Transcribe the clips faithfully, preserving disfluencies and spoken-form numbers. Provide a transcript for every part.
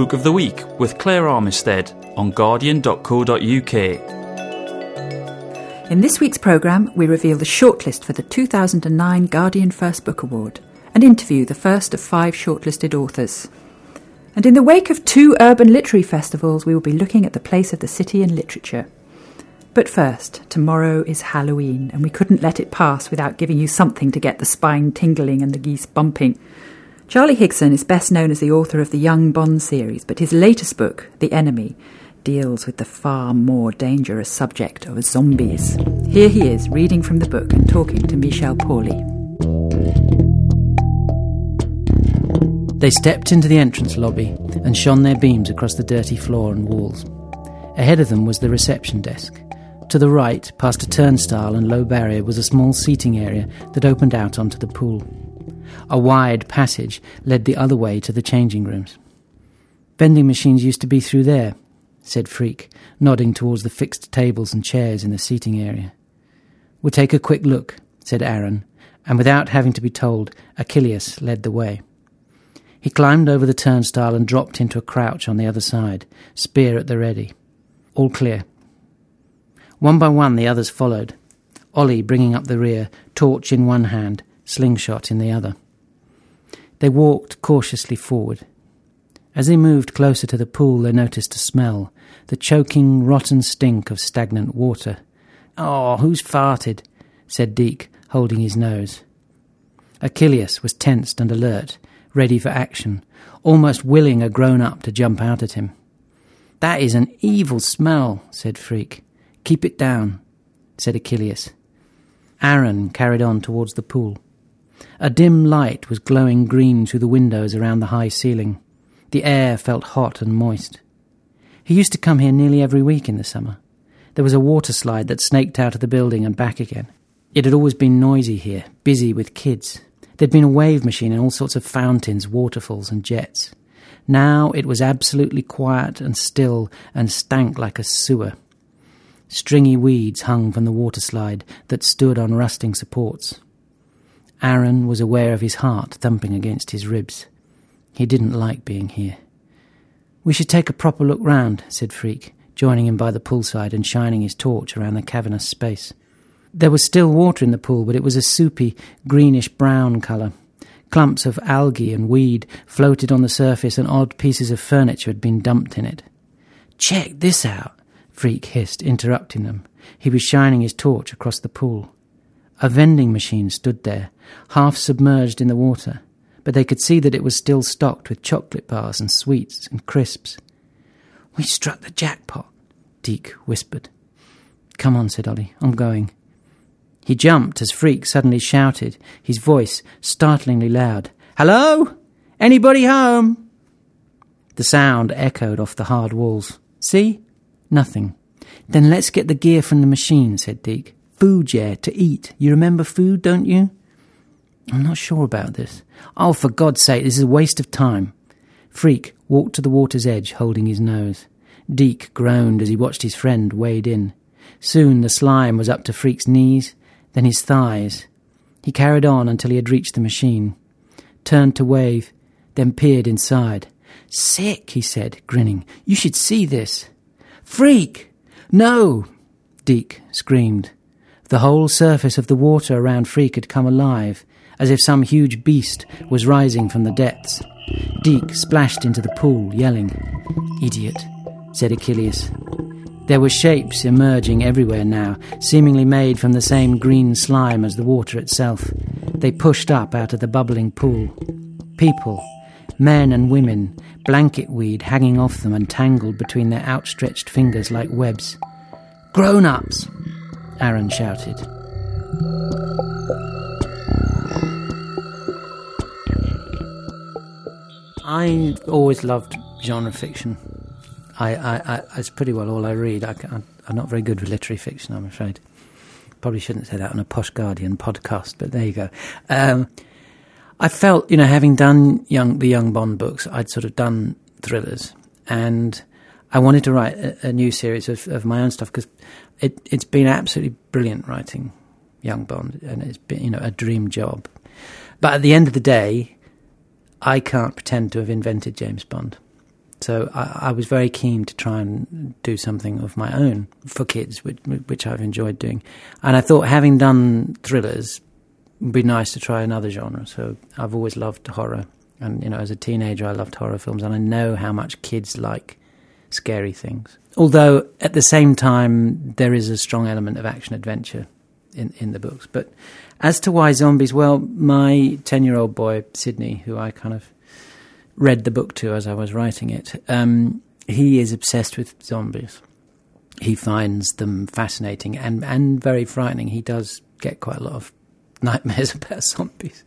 Book of the Week with Claire Armistead on guardian dot co dot uk. In this week's programme, we reveal the shortlist for the two thousand nine Guardian First Book Award and interview the first of five shortlisted authors. And in the wake of two urban literary festivals, we will be looking at the place of the city in literature. But first, tomorrow is Halloween, and we couldn't let it pass without giving you something to get the spine tingling and the geese bumping. Charlie Higson is best known as the author of the Young Bond series, but his latest book, The Enemy, deals with the far more dangerous subject of zombies. Here he is, reading from the book and talking to Michel Pauly. They stepped into the entrance lobby and shone their beams across the dirty floor and walls. Ahead of them was the reception desk. To the right, past a turnstile and low barrier, was a small seating area that opened out onto the pool. A wide passage led the other way to the changing rooms. "Vending machines used to be through there," said Freak, nodding towards the fixed tables and chairs in the seating area. "We'll take a quick look," said Aaron, and without having to be told, Achilles led the way. He climbed over the turnstile and dropped into a crouch on the other side, spear at the ready. All clear. One by one the others followed, Ollie bringing up the rear, torch in one hand, slingshot in the other. They walked cautiously forward. As they moved closer to the pool, they noticed a smell, the choking, rotten stink of stagnant water. "Oh, who's farted?" said Deke, holding his nose. Achilles was tensed and alert, ready for action, almost willing a grown-up to jump out at him. "That is an evil smell," said Freak. "Keep it down," said Achilles. Aaron carried on towards the pool. A dim light was glowing green through the windows around the high ceiling. The air felt hot and moist. He used to come here nearly every week in the summer. There was a water slide that snaked out of the building and back again. It had always been noisy here, busy with kids. There'd been a wave machine and all sorts of fountains, waterfalls and jets. Now it was absolutely quiet and still and stank like a sewer. Stringy weeds hung from the water slide that stood on rusting supports. Aaron was aware of his heart thumping against his ribs. He didn't like being here. "We should take a proper look round," said Freak, joining him by the poolside and shining his torch around the cavernous space. There was still water in the pool, but it was a soupy, greenish-brown colour. Clumps of algae and weed floated on the surface and odd pieces of furniture had been dumped in it. "Check this out," Freak hissed, interrupting them. He was shining his torch across the pool. A vending machine stood there, half submerged in the water, but they could see that it was still stocked with chocolate bars and sweets and crisps. "We struck the jackpot," Deke whispered. "Come on," said Ollie. "I'm going." He jumped as Freak suddenly shouted, his voice startlingly loud. "Hello? Anybody home?" The sound echoed off the hard walls. "See? Nothing." "Then let's get the gear from the machine," said Deke. "Food, yeah, to eat. You remember food, don't you?" "I'm not sure about this." "Oh, for God's sake, this is a waste of time." Freak walked to the water's edge, holding his nose. Deke groaned as he watched his friend wade in. Soon the slime was up to Freak's knees, then his thighs. He carried on until he had reached the machine, turned to wave, then peered inside. "Sick," he said, grinning. "You should see this." "Freak! No!" Deke screamed. The whole surface of the water around Freak had come alive, as if some huge beast was rising from the depths. Deke splashed into the pool, yelling. "Idiot," said Achilles. There were shapes emerging everywhere now, seemingly made from the same green slime as the water itself. They pushed up out of the bubbling pool. People, men and women, blanket weed hanging off them and tangled between their outstretched fingers like webs. "Grown-ups!" Aaron shouted. I always loved genre fiction. I, I, I, it's pretty well all I read. I, I, I'm not very good with literary fiction, I'm afraid. Probably shouldn't say that on a Posh Guardian podcast, but there you go. Um, I felt, you know, having done young, the Young Bond books, I'd sort of done thrillers, and I wanted to write a, a new series of, of my own stuff because it, it's been absolutely brilliant writing Young Bond, and it's been, you know, a dream job. But at the end of the day, I can't pretend to have invented James Bond. So I, I was very keen to try and do something of my own for kids, which, which I've enjoyed doing. And I thought, having done thrillers, it would be nice to try another genre. So I've always loved horror. And, you know, as a teenager, I loved horror films. And I know how much kids like scary things. Although, at the same time, there is a strong element of action-adventure in, in the books. But as to why zombies, well, my ten-year-old boy, Sydney, who I kind of read the book to as I was writing it, um, he is obsessed with zombies. He finds them fascinating and, and very frightening. He does get quite a lot of nightmares about zombies.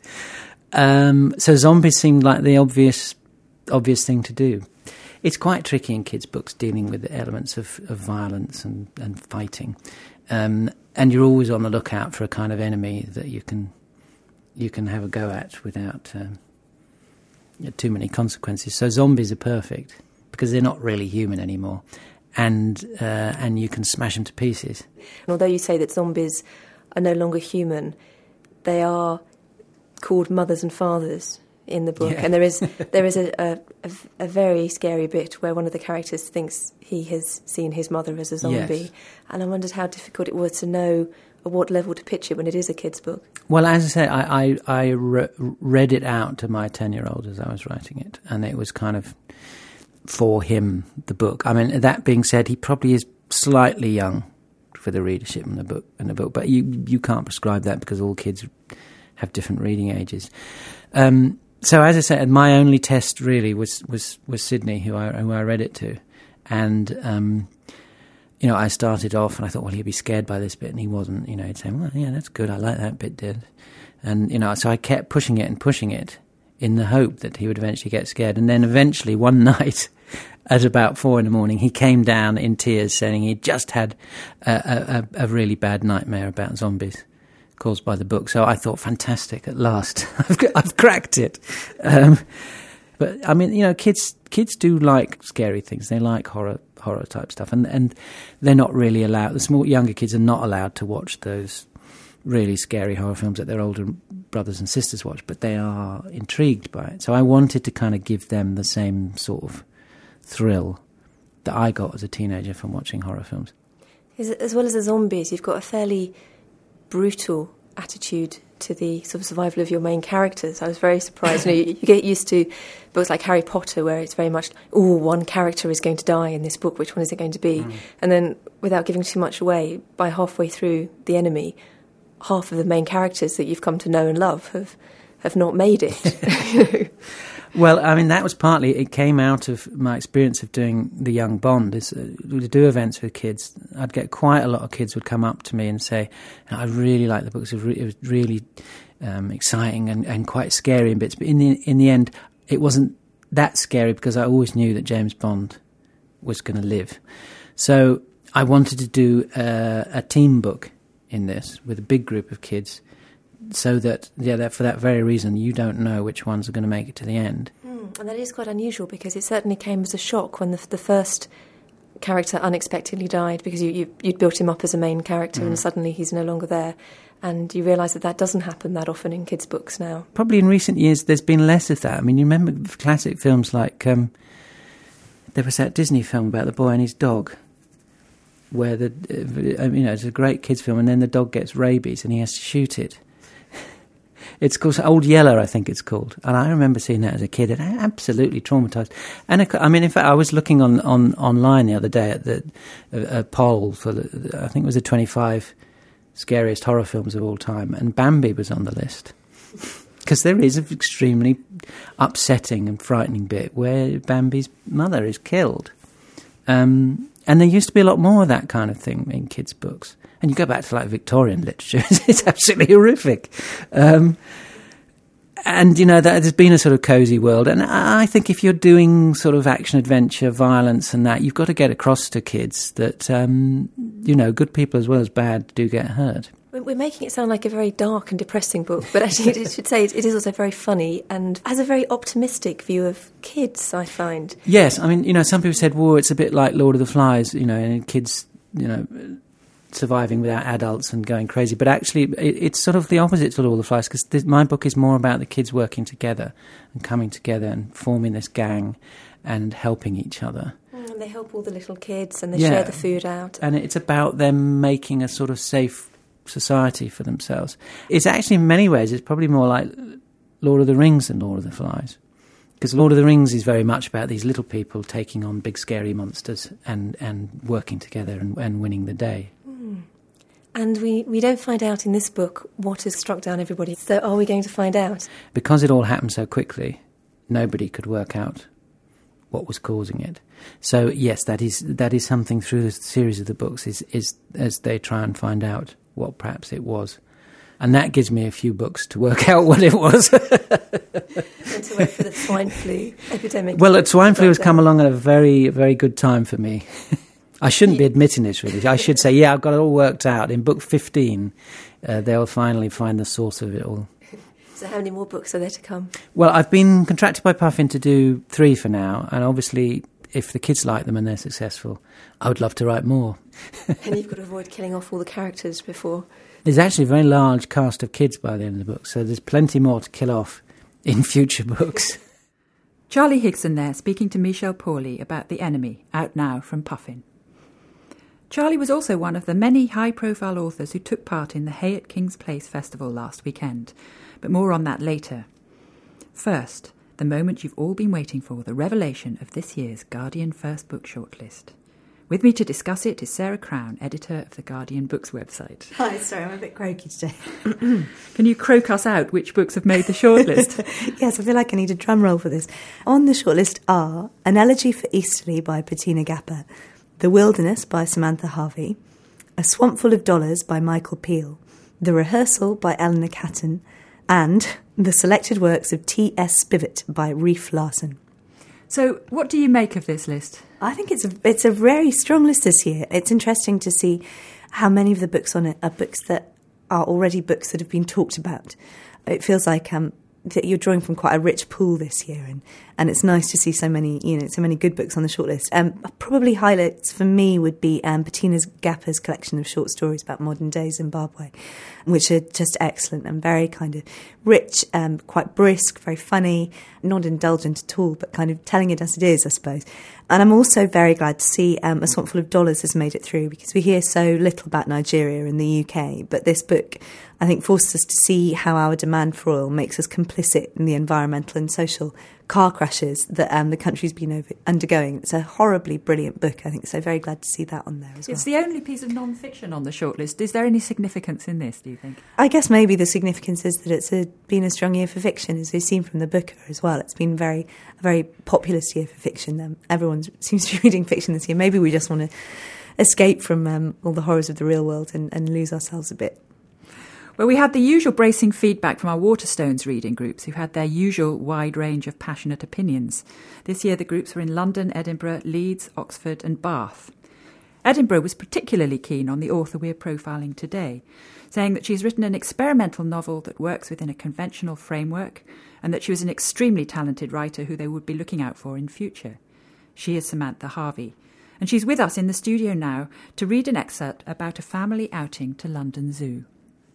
Um, so zombies seemed like the obvious obvious thing to do. It's quite tricky in kids' books dealing with the elements of, of violence and, and fighting. Um, and you're always on the lookout for a kind of enemy that you can you can have a go at without um, too many consequences. So zombies are perfect because they're not really human anymore, and uh, and you can smash them to pieces. And although you say that zombies are no longer human, they are called mothers and fathers in the book, yeah. And there is there is a, a, a very scary bit where one of the characters thinks he has seen his mother as a zombie, yes. And I wondered how difficult it was to know at what level to pitch it when it is a kid's book. Well, as I say, I, I, I re- read it out to my ten-year-old as I was writing it, and it was kind of for him, the book. I mean, that being said, he probably is slightly young for the readership in the book, in the book, but you, you can't prescribe that because all kids have different reading ages. Um, so as I said, my only test really was was, was Sydney, who I who I read it to, and um, you know, I started off and I thought, well, he'd be scared by this bit, and he wasn't. You know, he'd say, well, yeah, that's good, I like that bit, did, and you know, so I kept pushing it and pushing it in the hope that he would eventually get scared, and then eventually one night, at about four in the morning, he came down in tears, saying he'd just had a, a, a really bad nightmare about zombies caused by the book. So I thought, fantastic, at last, I've, I've cracked it. Um, but I mean, you know, kids kids do like scary things. They like horror horror type stuff, and and they're not really allowed. The small younger kids are not allowed to watch those really scary horror films that their older brothers and sisters watch, but they are intrigued by it. So I wanted to kind of give them the same sort of thrill that I got as a teenager from watching horror films. As well as the zombies, you've got a fairly brutal attitude to the sort of survival of your main characters. I was very surprised. You know, you, you get used to books like Harry Potter, where it's very much, oh, one character is going to die in this book, which one is it going to be? Mm. And then, without giving too much away, by halfway through The Enemy, half of the main characters that you've come to know and love have, have not made it. You know? Well, I mean, that was partly, it came out of my experience of doing The Young Bond. Is, uh, to do events with kids, I'd get quite a lot of kids would come up to me and say, I really like the books, it was, re- it was really um, exciting and, and quite scary in bits. But in the in the end, it wasn't that scary because I always knew that James Bond was going to live. So I wanted to do a, a team book in this with a big group of kids, so that, yeah, that for that very reason, you don't know which ones are going to make it to the end. Mm, and that is quite unusual, because it certainly came as a shock when the, the first character unexpectedly died, because you, you, you'd built him up as a main character mm. and suddenly he's no longer there. And you realise that that doesn't happen that often in kids' books now. Probably in recent years there's been less of that. I mean, you remember classic films like, um, there was that Disney film about the boy and his dog, where the, uh, you know, it's a great kids' film, and then the dog gets rabies and he has to shoot it. It's called Old Yeller, I think it's called. And I remember seeing that as a kid, and I absolutely traumatised. And it, I mean, in fact, I was looking on, on online the other day at the a, a poll for the, I think it was the twenty-five scariest horror films of all time, and Bambi was on the list. Because there is an extremely upsetting and frightening bit where Bambi's mother is killed. Um, and there used to be a lot more of that kind of thing in kids' books. And you go back to like Victorian literature, it's absolutely horrific. Um, and, you know, that there's been a sort of cosy world. And I think if you're doing sort of action-adventure, violence and that, you've got to get across to kids that, um, you know, good people as well as bad do get hurt. We're making it sound like a very dark and depressing book, but actually I should say it is also very funny and has a very optimistic view of kids, I find. Yes, I mean, you know, some people said, well, it's a bit like Lord of the Flies, you know, and kids, you know, surviving without adults and going crazy. But actually, it, it's sort of the opposite to Lord of the Flies, because my book is more about the kids working together and coming together and forming this gang and helping each other. Mm, and they help all the little kids and they Yeah. share the food out. And it's about them making a sort of safe society for themselves. It's actually, in many ways, it's probably more like Lord of the Rings than Lord of the Flies. Because Lord of the Rings is very much about these little people taking on big scary monsters and, and working together and, and winning the day. Mm. And we, we don't find out in this book what has struck down everybody. So are we going to find out? Because it all happened so quickly, nobody could work out what was causing it. So yes, that is that is something through the series of the books, is, is as they try and find out what perhaps it was. And that gives me a few books to work out what it was. And to wait for the swine flu epidemic. Well, the swine flu has come along at a very, very good time for me. I shouldn't be admitting this, really. I should say, yeah, I've got it all worked out. In book fifteen, uh, they'll finally find the source of it all. So how many more books are there to come? Well, I've been contracted by Puffin to do three for now, and obviously, if the kids like them and they're successful, I would love to write more. And you've got to avoid killing off all the characters before. There's actually a very large cast of kids by the end of the book, so there's plenty more to kill off in future books. Charlie Higson there, speaking to Michel Pauly about The Enemy, out now from Puffin. Charlie was also one of the many high-profile authors who took part in the Hay at King's Place Festival last weekend, but more on that later. First, the moment you've all been waiting for, the revelation of this year's Guardian First Book Shortlist. With me to discuss it is Sarah Crown, editor of the Guardian Books website. Hi, sorry, I'm a bit croaky today. Can you croak us out which books have made the shortlist? Yes, I feel like I need a drum roll for this. On the shortlist are An Elegy for Easterly by Bettina Gapper, The Wilderness by Samantha Harvey, A Swampful of Dollars by Michael Peel, The Rehearsal by Eleanor Catton, and The Selected Works of T S Spivot by Reef Larson. So, what do you make of this list? I think it's a it's a very strong list this year. It's interesting to see how many of the books on it are books that are already books that have been talked about. It feels like um, that you're drawing from quite a rich pool this year, and, and it's nice to see so many you know so many good books on the shortlist. Um, probably highlights for me would be um, Bettina Gapper's collection of short stories about modern day Zimbabwe, which are just excellent and very kind of rich, um, quite brisk, very funny, not indulgent at all, but kind of telling it as it is, I suppose. And I'm also very glad to see um, A Swampful of Dollars has made it through, because we hear so little about Nigeria in the U K, but this book, I think, forces us to see how our demand for oil makes us complicit in the environmental and social car crashes that um, the country's been over- undergoing. It's a horribly brilliant book, I think, so very glad to see that on there as well. It's the only piece of non-fiction on the shortlist. Is there any significance in this, do you think? I guess maybe the significance is that it's a, been a strong year for fiction, as we've seen from the Booker as well. It's been very a very populous year for fiction. Um, everyone seems to be reading fiction this year. Maybe we just want to escape from um, all the horrors of the real world and, and lose ourselves a bit. Well, we had the usual bracing feedback from our Waterstones reading groups, who had their usual wide range of passionate opinions. This year the groups were in London, Edinburgh, Leeds, Oxford and Bath. Edinburgh was particularly keen on the author we're profiling today, saying that she's written an experimental novel that works within a conventional framework and that she was an extremely talented writer who they would be looking out for in future. She is Samantha Harvey, and she's with us in the studio now to read an excerpt about a family outing to London Zoo.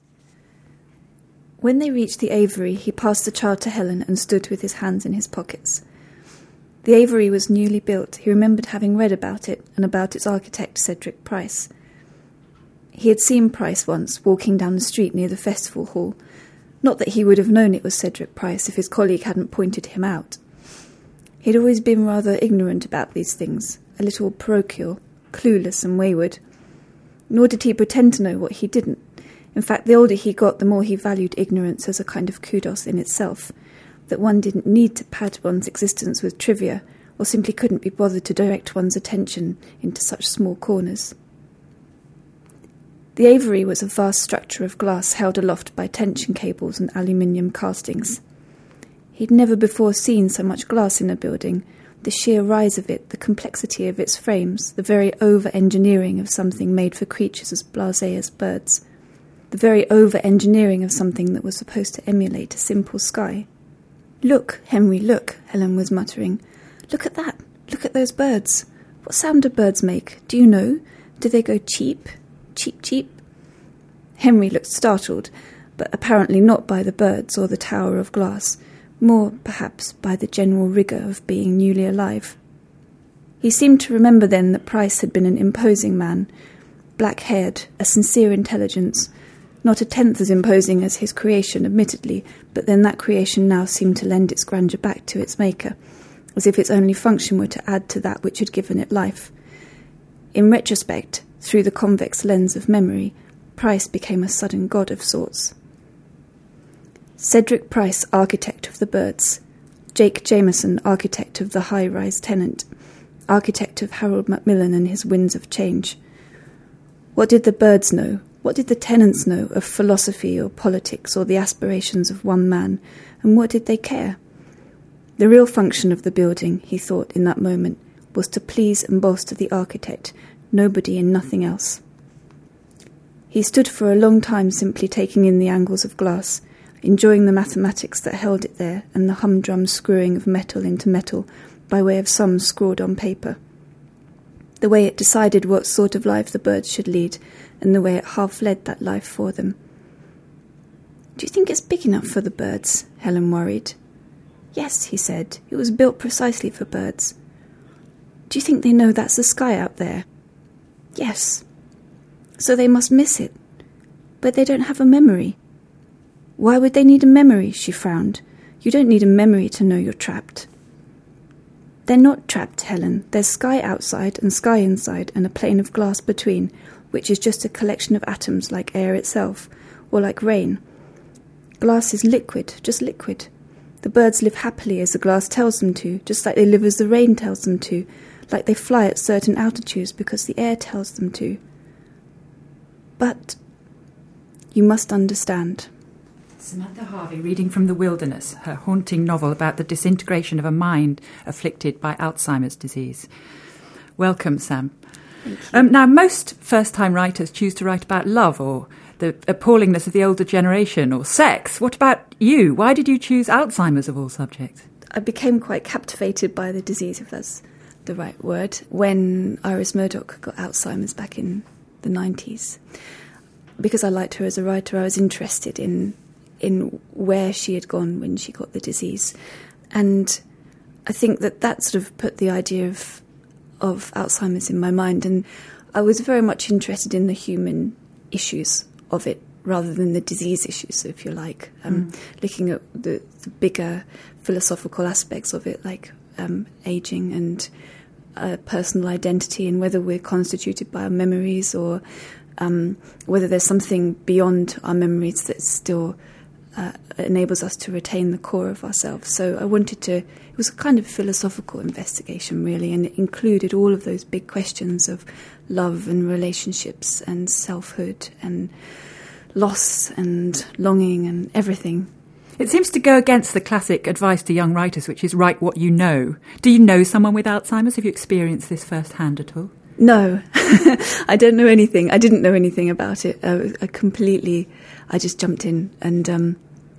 When they reached the aviary, he passed the child to Helen and stood with his hands in his pockets. The aviary was newly built. He remembered having read about it and about its architect, Cedric Price. He had seen Price once, walking down the street near the festival hall. Not that he would have known it was Cedric Price if his colleague hadn't pointed him out. He'd always been rather ignorant about these things, a little parochial, clueless and wayward. Nor did he pretend to know what he didn't. In fact, the older he got, the more he valued ignorance as a kind of kudos in itself, that one didn't need to pad one's existence with trivia, or simply couldn't be bothered to direct one's attention into such small corners. The aviary was a vast structure of glass held aloft by tension cables and aluminium castings. He'd never before seen so much glass in a building, the sheer rise of it, the complexity of its frames, the very over-engineering of something made for creatures as blasé as birds. The very over-engineering of something that was supposed to emulate a simple sky. "Look, Henry, look," Helen was muttering. "Look at that. Look at those birds. What sound do birds make? Do you know? Do they go cheep? Cheep, cheep?" Henry looked startled, but apparently not by the birds or the tower of glass, more, perhaps, by the general rigour of being newly alive. He seemed to remember then that Price had been an imposing man, black-haired, a sincere intelligence, not a tenth as imposing as his creation, admittedly, but then that creation now seemed to lend its grandeur back to its maker, as if its only function were to add to that which had given it life. In retrospect, through the convex lens of memory, Price became a sudden god of sorts. Cedric Price, architect of the birds. Jake Jameson, architect of the high-rise tenant. Architect of Harold Macmillan and his winds of change. What did the birds know? What did the tenants know of philosophy or politics or the aspirations of one man? And what did they care? The real function of the building, he thought in that moment, was to please and bolster the architect, nobody and nothing else. He stood for a long time simply taking in the angles of glass, enjoying the mathematics that held it there and the humdrum screwing of metal into metal by way of sums scrawled on paper. The way it decided what sort of life the birds should lead, and the way it half led that life for them. "Do you think it's big enough for the birds?" Helen worried. "Yes," he said. "It was built precisely for birds." "Do you think they know that's the sky out there?" "Yes." "So they must miss it. But they don't have a memory." "Why would they need a memory?" she frowned. "You don't need a memory to know you're trapped." "They're not trapped, Helen. There's sky outside and sky inside and a plane of glass between, which is just a collection of atoms like air itself, or like rain. Glass is liquid, just liquid. The birds live happily as the glass tells them to, just like they live as the rain tells them to, like they fly at certain altitudes because the air tells them to. But you must understand." Samantha Harvey reading from The Wilderness, her haunting novel about the disintegration of a mind afflicted by Alzheimer's disease. Welcome, Sam. Thank you. Um, now, most first-time writers choose to write about love or the appallingness of the older generation or sex. What about you? Why did you choose Alzheimer's of all subjects? I became quite captivated by the disease, if that's the right word, when Iris Murdoch got Alzheimer's back in the nineties. Because I liked her as a writer, I was interested in in where she had gone when she got the disease. And I think that that sort of put the idea of of Alzheimer's in my mind. And I was very much interested in the human issues of it rather than the disease issues, if you like. Um, mm. Looking at the, the bigger philosophical aspects of it, like um, ageing and uh, personal identity, and whether we're constituted by our memories or um, whether there's something beyond our memories that still uh, enables us to retain the core of ourselves. So I wanted to, it was a kind of philosophical investigation, really, and it included all of those big questions of love and relationships and selfhood and loss and longing and everything. It seems to go against the classic advice to young writers, which is write what you know. Do you know someone with Alzheimer's? Have you experienced this firsthand at all? No, I don't know anything. I didn't know anything about it. I, I completely, I just jumped in, and um,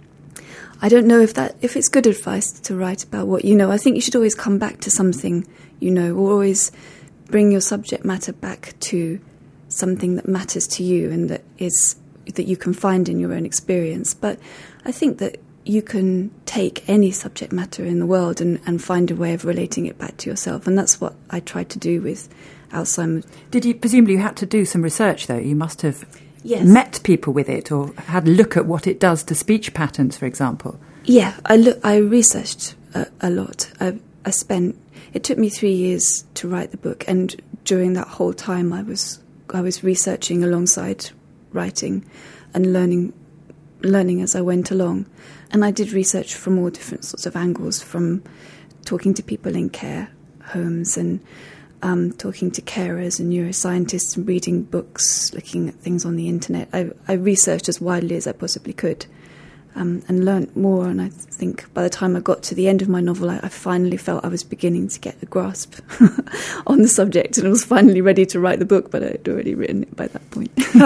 I don't know if that if it's good advice to write about what you know. I think you should always come back to something you know, or always bring your subject matter back to something that matters to you and that is that you can find in your own experience. But I think that you can take any subject matter in the world and, and find a way of relating it back to yourself, and that's what I tried to do with Alzheimer's. Did you, presumably you had to do some research, though? You must have yes. met people with it or had a look at what it does to speech patterns, for example. Yeah, I look. I researched a, a lot. I, I spent. It took me three years to write the book, and during that whole time, I was I was researching alongside writing and learning, learning as I went along. And I did research from all different sorts of angles, from talking to people in care homes and um, talking to carers and neuroscientists and reading books, looking at things on the internet. I, I researched as widely as I possibly could. Um, and learnt more, and I think by the time I got to the end of my novel, I, I finally felt I was beginning to get a grasp on the subject, and I was finally ready to write the book, but I'd already written it by that point.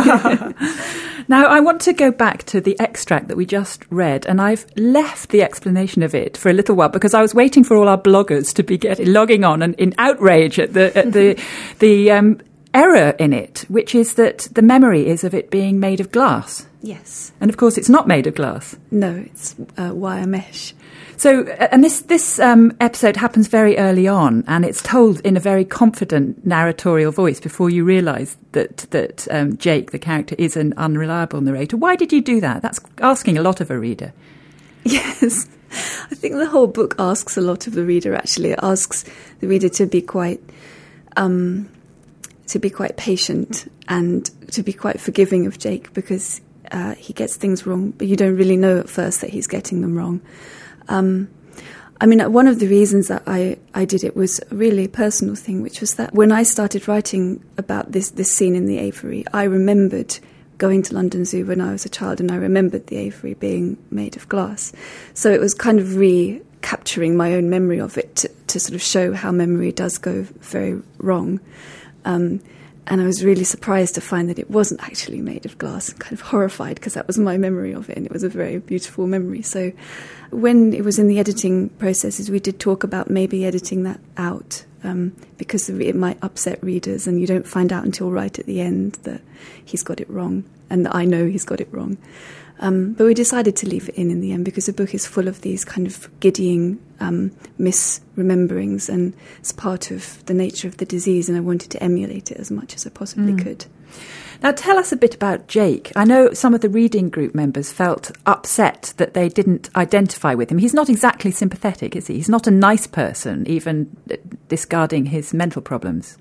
Now, I want to go back to the extract that we just read, and I've left the explanation of it for a little while because I was waiting for all our bloggers to be getting, logging on and in outrage at the at the the um, error in it, which is that the memory is of it being made of glass. Yes. And of course, it's not made of glass. No, it's uh, wire mesh. So, and this this um, episode happens very early on, and it's told in a very confident narratorial voice before you realise that that um, Jake, the character, is an unreliable narrator. Why did you do that? That's asking a lot of a reader. Yes, I think the whole book asks a lot of the reader. Actually, it asks the reader to be quite um, to be quite patient and to be quite forgiving of Jake, because uh, he gets things wrong, but you don't really know at first that he's getting them wrong. Um, I mean, one of the reasons that I, I did it was a really personal thing, which was that when I started writing about this, this scene in the aviary, I remembered going to London Zoo when I was a child, and I remembered the aviary being made of glass. So it was kind of recapturing my own memory of it to, to sort of show how memory does go very wrong. Um, and I was really surprised to find that it wasn't actually made of glass, kind of horrified, because that was my memory of it, and it was a very beautiful memory. So when it was in the editing processes, we did talk about maybe editing that out, um, because it might upset readers, and you don't find out until right at the end that he's got it wrong, and that I know he's got it wrong. Um, but we decided to leave it in in the end, because the book is full of these kind of giddying um, misrememberings, and it's part of the nature of the disease, and I wanted to emulate it as much as I possibly mm. could. Now, tell us a bit about Jake. I know some of the reading group members felt upset that they didn't identify with him. He's not exactly sympathetic, is he? He's not a nice person, even discarding his mental problems.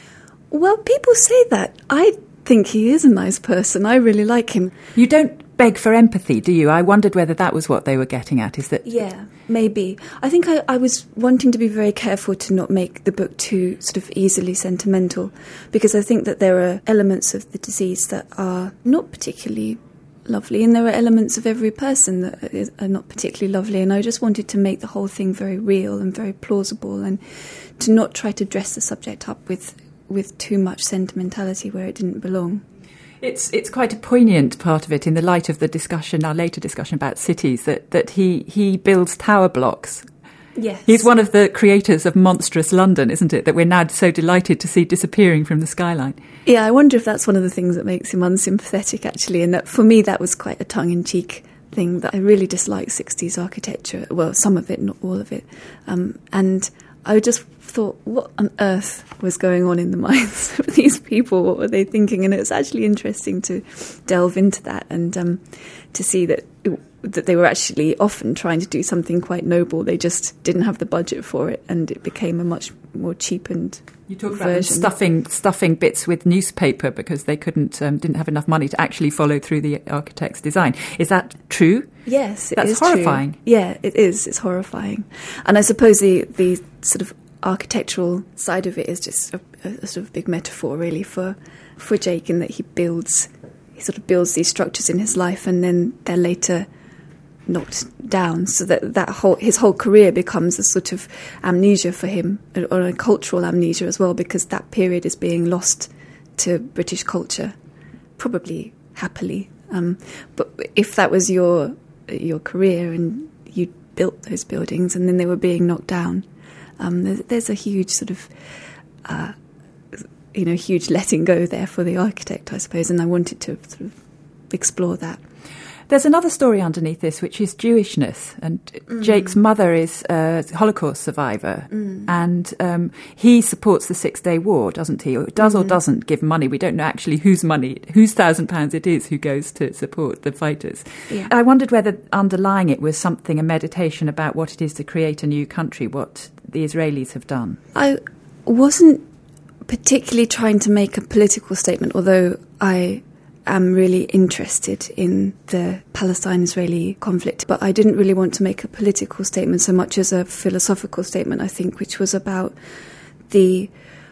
Well, people say that. I think he is a nice person. I really like him. You don't beg for empathy, do you? I wondered whether that was what they were getting at, is that... Yeah, maybe. I think I, I was wanting to be very careful to not make the book too sort of easily sentimental, because I think that there are elements of the disease that are not particularly lovely, and there are elements of every person that is, are not particularly lovely, and I just wanted to make the whole thing very real and very plausible, and to not try to dress the subject up with, with too much sentimentality where it didn't belong. It's it's quite a poignant part of it in the light of the discussion, our later discussion about cities, that, that he, he builds tower blocks. Yes. He's one of the creators of Monstrous London, isn't it, that we're now so delighted to see disappearing from the skyline. Yeah, I wonder if that's one of the things that makes him unsympathetic, actually, and that for me that was quite a tongue-in-cheek thing, that I really dislike sixties architecture, well, some of it, not all of it, um, and I just thought, what on earth was going on in the minds of these people? What were they thinking? And it's actually interesting to delve into that, and um, to see that it, that they were actually often trying to do something quite noble. They just didn't have the budget for it, and it became a much more cheapened You talk about version. stuffing stuffing bits with newspaper because they couldn't um, didn't have enough money to actually follow through the architect's design. Is that true? Yes, it That's is horrifying. True. Yeah, it is. It's horrifying. And I suppose the, the sort of architectural side of it is just a, a sort of big metaphor, really, for for Jake, in that he builds, he sort of builds these structures in his life, and then they're later knocked down, so that that whole his whole career becomes a sort of amnesia for him, or a cultural amnesia as well, because that period is being lost to British culture, probably happily. Um, but if that was your your career and you built those buildings and then they were being knocked down, um, there's, there's a huge sort of uh, you know huge letting go there for the architect, I suppose, and I wanted to sort of explore that. There's another story underneath this, which is Jewishness. And mm. Jake's mother is a Holocaust survivor. Mm. And um, he supports the Six-Day War, doesn't he? Or does mm. or doesn't give money. We don't know actually whose money, whose thousand pounds it is who goes to support the fighters. Yeah. I wondered whether underlying it was something, a meditation about what it is to create a new country, what the Israelis have done. I wasn't particularly trying to make a political statement, although I... am really interested in the Palestine-Israeli conflict, but I didn't really want to make a political statement so much as a philosophical statement, I think, which was about the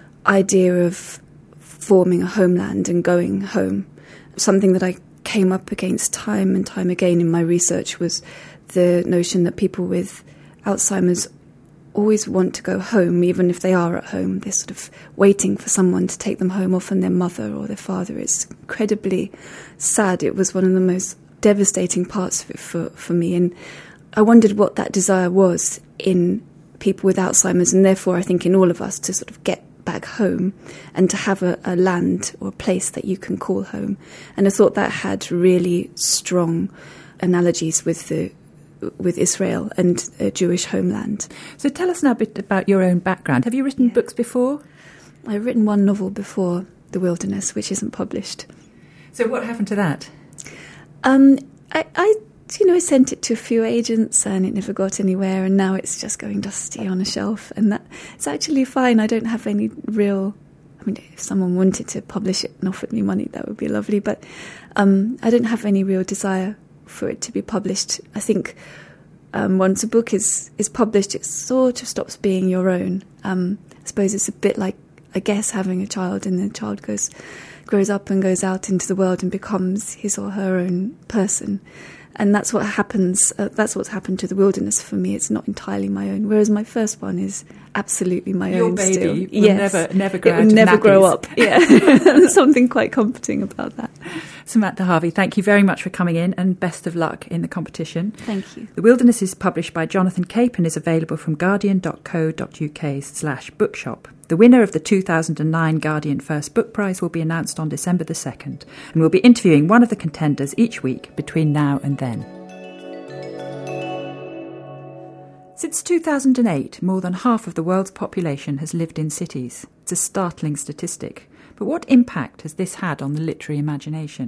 idea of forming a homeland and going home. Something that I came up against time and time again in my research was the notion that people with Alzheimer's always want to go home, even if they are at home. They're sort of waiting for someone to take them home, often their mother or their father. It's incredibly sad. It was one of the most devastating parts of it for, for me. And I wondered what that desire was in people with Alzheimer's, and therefore I think in all of us, to sort of get back home and to have a, a land or a place that you can call home. And I thought that had really strong analogies with the with Israel and a Jewish homeland. So tell us now a bit about your own background. Have you written Yeah. books before? I've written one novel before, The Wilderness, which isn't published. So what happened to that? Um, I, I, you know, I sent it to a few agents and it never got anywhere, and now it's just going dusty on a shelf, and that it's actually fine. I don't have any real... I mean, if someone wanted to publish it and offered me money, that would be lovely, but um, I don't have any real desire for it to be published. I think um, once a book is, is published, it sort of stops being your own. Um, I suppose it's a bit like, I guess, having a child, and the child goes grows up and goes out into the world and becomes his or her own person. And that's what happens. Uh, that's what's happened to The Wilderness for me. It's not entirely my own. Whereas my first one is absolutely my Your own. baby still. will yes. never, never grow it out will of never grow nappies. up. Yeah, there's something quite comforting about that. Samantha Harvey, thank you very much for coming in, and best of luck in the competition. Thank you. The Wilderness is published by Jonathan Cape and is available from guardian dot co dot uk slash bookshop. The winner of the two thousand nine Guardian First Book Prize will be announced on December the second, and we'll be interviewing one of the contenders each week between now and then. Since two thousand eight, more than half of the world's population has lived in cities. It's a startling statistic. But what impact has this had on the literary imagination?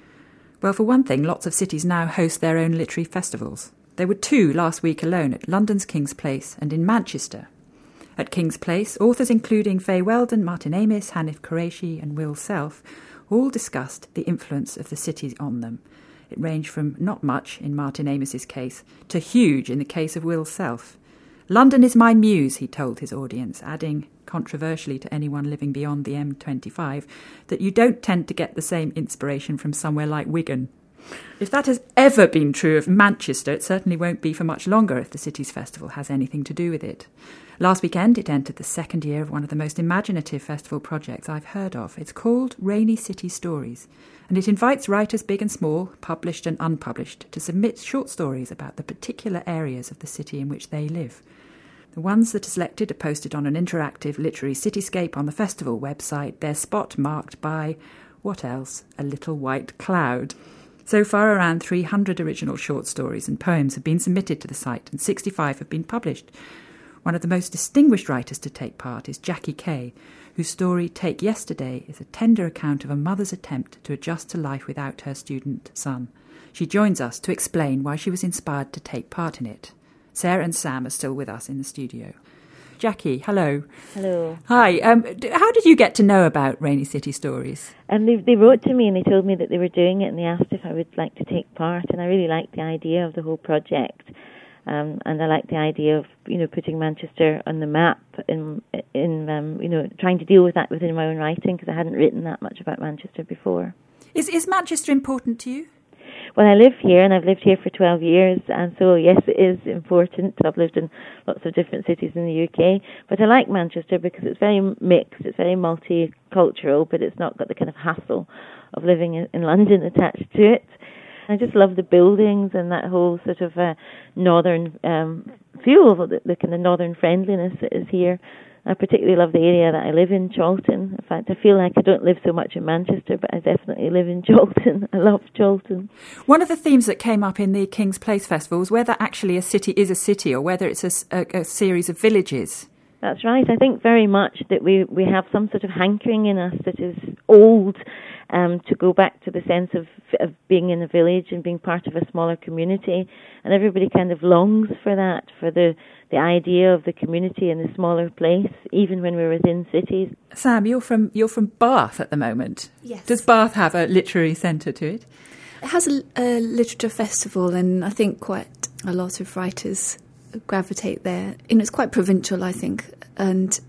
Well, for one thing, lots of cities now host their own literary festivals. There were two last week alone at London's King's Place and in Manchester. At King's Place, authors including Faye Weldon, Martin Amis, Hanif Qureshi and Will Self all discussed the influence of the city on them. It ranged from not much, in Martin Amis's case, to huge in the case of Will Self. London is my muse, he told his audience, adding, controversially to anyone living beyond the M twenty-five, that you don't tend to get the same inspiration from somewhere like Wigan. If that has ever been true of Manchester, it certainly won't be for much longer if the city's festival has anything to do with it. Last weekend, it entered the second year of one of the most imaginative festival projects I've heard of. It's called Rainy City Stories, and it invites writers big and small, published and unpublished, to submit short stories about the particular areas of the city in which they live. The ones that are selected are posted on an interactive literary cityscape on the festival website, their spot marked by, what else, a little white cloud. So far, around three hundred original short stories and poems have been submitted to the site, and sixty-five have been published. One of the most distinguished writers to take part is Jackie Kay, whose story Take Yesterday is a tender account of a mother's attempt to adjust to life without her student son. She joins us to explain why she was inspired to take part in it. Sarah and Sam are still with us in the studio. Jackie, hello. Hello. Hi. Um, d- how did you get to know about Rainy City Stories? And they, they wrote to me and they told me that they were doing it, and they asked if I would like to take part, and I really liked the idea of the whole project. Um, and I like the idea of, you know, putting Manchester on the map in, in um, you know, trying to deal with that within my own writing, because I hadn't written that much about Manchester before. Is is Manchester important to you? Well, I live here, and I've lived here for twelve years, and so, yes, it is important. I've lived in lots of different cities in the U K, but I like Manchester because it's very mixed, it's very multicultural, but it's not got the kind of hassle of living in, in London attached to it. I just love the buildings and that whole sort of uh, northern um, feel, the, the kind of northern friendliness that is here. I particularly love the area that I live in, Chorlton. In fact, I feel like I don't live so much in Manchester, but I definitely live in Chorlton. I love Chorlton. One of the themes that came up in the King's Place Festival was whether actually a city is a city or whether it's a, a, a series of villages. That's right. I think very much that we, we have some sort of hankering in us that is old, um, to go back to the sense of, of being in a village and being part of a smaller community. And everybody kind of longs for that, for the, the idea of the community in the smaller place, even when we're within cities. Sam, you're from you're from Bath at the moment. Yes. Does Bath have a literary centre to it? It has a, a literature festival, and I think quite a lot of writers gravitate there. You know, it's quite provincial, I think, and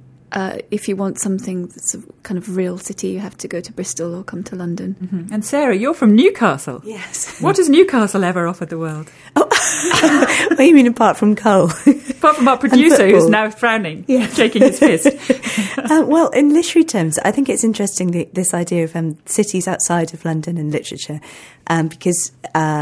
uh, if you want something that's a kind of real city, you have to go to Bristol or come to London. Mm-hmm. And Sarah, you're from Newcastle. Yes. What has Newcastle ever offered the world? Oh, what do you mean apart from coal? Apart from our producer, who's now frowning, yeah. shaking his fist. uh, well, in literary terms, I think it's interesting, the, this idea of um, cities outside of London and literature, um, because uh,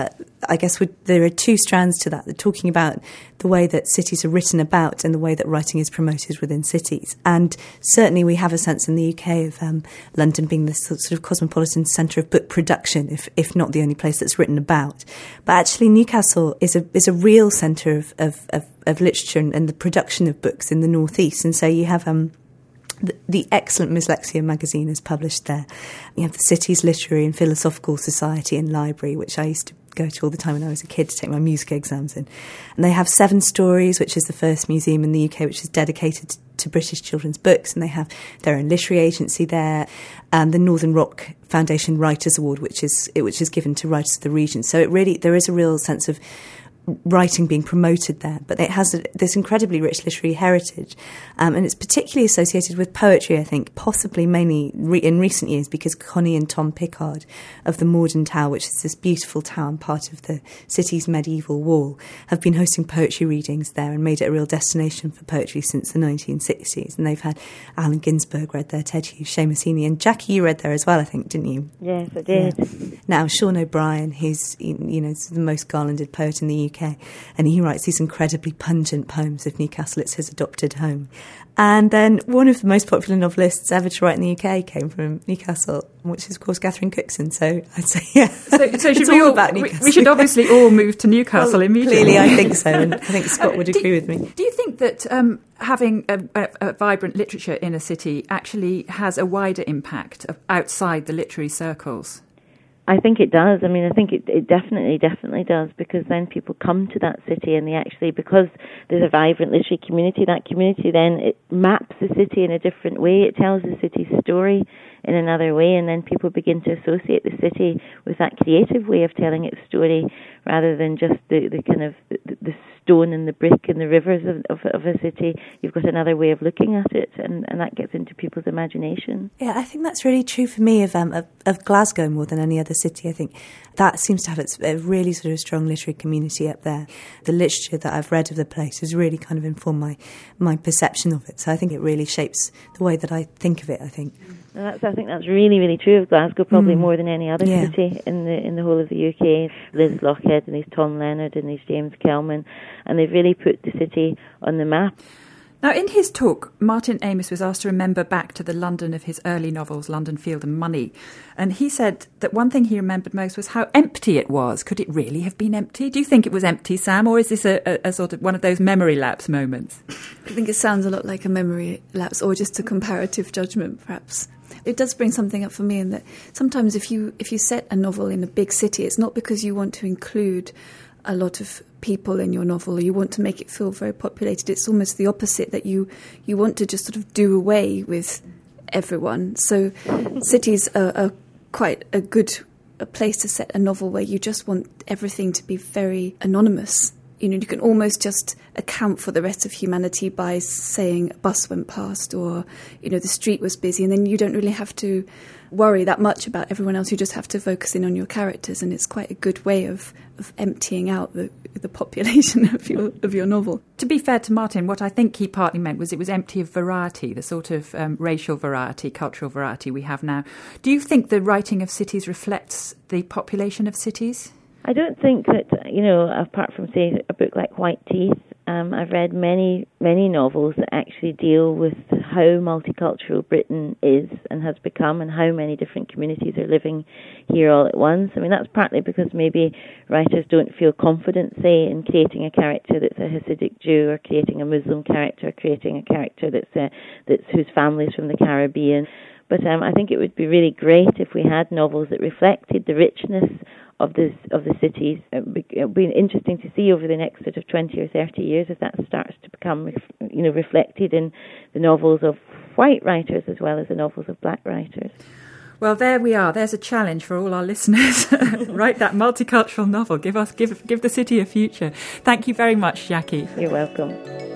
I guess would, there are two strands to that. They're talking about the way that cities are written about and the way that writing is promoted within cities. And certainly we have a sense in the U K of um, London being this sort of cosmopolitan centre of book production, if if not the only place that's written about. But actually Newcastle is a is a real centre of, of, of, of literature and, and the production of books in the North East. And so you have... Um, The, the excellent Mislexia magazine is published there. You have the city's literary and philosophical society and library, which I used to go to all the time when I was a kid to take my music exams in. And they have Seven Stories, which is the first museum in the U K which is dedicated to British children's books, and they have their own literary agency there. Um, the Northern Rock Foundation Writers Award, which is which is given to writers of the region. So it really there is a real sense of writing being promoted there, but it has a, this incredibly rich literary heritage, um, and it's particularly associated with poetry, I think, possibly mainly re- in recent years, because Connie and Tom Pickard of the Morden Tower, which is this beautiful town, part of the city's medieval wall, have been hosting poetry readings there and made it a real destination for poetry since the nineteen sixties. And they've had Allen Ginsberg read there, Ted Hughes, Seamus Heaney, and Jackie, you read there as well, I think, didn't you? Yes, I did. Yeah. Now, Sean O'Brien, who's, you know, the most garlanded poet in the U K, and he writes these incredibly pungent poems of Newcastle. It's his adopted home. And then one of the most popular novelists ever to write in the U K came from Newcastle, which is, of course, Catherine Cookson. So I'd say, yeah, so, so should it's we all all, about we, Newcastle. we should obviously all move to Newcastle well, immediately. Clearly, I think so, and I think Scott would do, agree with me. Do you think that um, having a, a, a vibrant literature in a city actually has a wider impact of outside the literary circles? I think it does. I mean, I think it, it definitely, definitely does, because then people come to that city and they actually, because there's a vibrant literary community, that community then it maps the city in a different way. It tells the city's story in another way, and then people begin to associate the city with that creative way of telling its story rather than just the, the kind of the, the stone and the brick and the rivers of, of, of a city. You've got another way of looking at it, and, and that gets into people's imagination. Yeah, I think that's really true for me of, um, of of Glasgow more than any other city. I think that seems to have its, a really sort of strong literary community up there. The literature that I've read of the place has really kind of informed my, my perception of it. So I think it really shapes the way that I think of it, I think. And that's, I think that's really, really true of Glasgow, probably mm. more than any other yeah. city in the in the whole of the U K. Liz Lochhead and there's Tom Leonard and there's James Kelman, and they've really put the city on the map. Now, in his talk, Martin Amis was asked to remember back to the London of his early novels, London, Field and Money. And he said that one thing he remembered most was how empty it was. Could it really have been empty? Do you think it was empty, Sam, or is this a, a, a sort of one of those memory lapse moments? I think it sounds a lot like a memory lapse, or just a comparative judgment, perhaps. It does bring something up for me in that sometimes if you if you set a novel in a big city, it's not because you want to include a lot of people in your novel or you want to make it feel very populated. It's almost the opposite, that you, you want to just sort of do away with everyone. So cities are, are quite a good a place to set a novel where you just want everything to be very anonymous. You know, you can almost just account for the rest of humanity by saying a bus went past or, you know, the street was busy, and then you don't really have to worry that much about everyone else. You just have to focus in on your characters, and it's quite a good way of, of emptying out the, the population of your of your novel. To be fair to Martin, what I think he partly meant was it was empty of variety, the sort of um, racial variety, cultural variety we have now. Do you think the writing of cities reflects the population of cities? I don't think that, you know, apart from, say, a book like White Teeth, um, I've read many, many novels that actually deal with how multicultural Britain is and has become, and how many different communities are living here all at once. I mean, that's partly because maybe writers don't feel confident, say, in creating a character that's a Hasidic Jew, or creating a Muslim character, or creating a character that's, a, that's whose family's from the Caribbean. But um, I think it would be really great if we had novels that reflected the richness of the of the cities. It would be interesting to see over the next sort of twenty or thirty years if that starts to become, you know, reflected in the novels of white writers as well as the novels of black writers. Well, there we are. There's a challenge for all our listeners. Write that multicultural novel. Give us, give, give the city a future. Thank you very much, Jackie. You're welcome.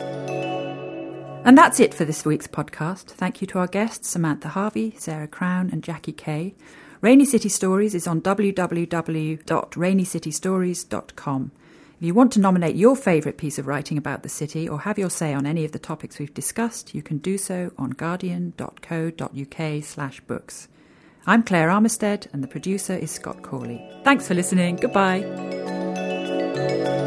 And that's it for this week's podcast. Thank you to our guests, Samantha Harvey, Sarah Crown and Jackie Kay. Rainy City Stories is on w w w dot rainy city stories dot com. If you want to nominate your favourite piece of writing about the city or have your say on any of the topics we've discussed, you can do so on guardian dot co dot uk slash books. I'm Claire Armistead and the producer is Scott Corley. Thanks for listening. Goodbye. you.